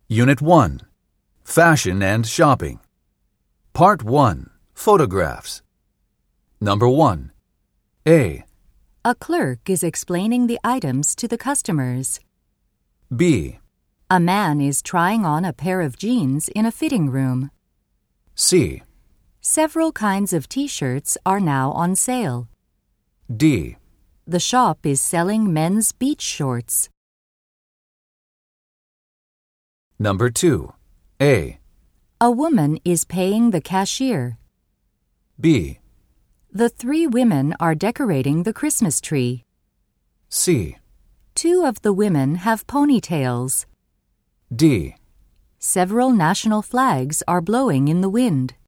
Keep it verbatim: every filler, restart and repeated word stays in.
Unit one. Fashion and Shopping. Part one. Photographs. Number one. A. A clerk is explaining the items to the customers. B. A man is trying on a pair of jeans in a fitting room. C. Several kinds of T-shirts are now on sale. D. The shop is selling men's beach shorts. Number two. A. A woman is paying the cashier. B. The three women are decorating the Christmas tree. C. Two of the women have ponytails. D. Several national flags are blowing in the wind.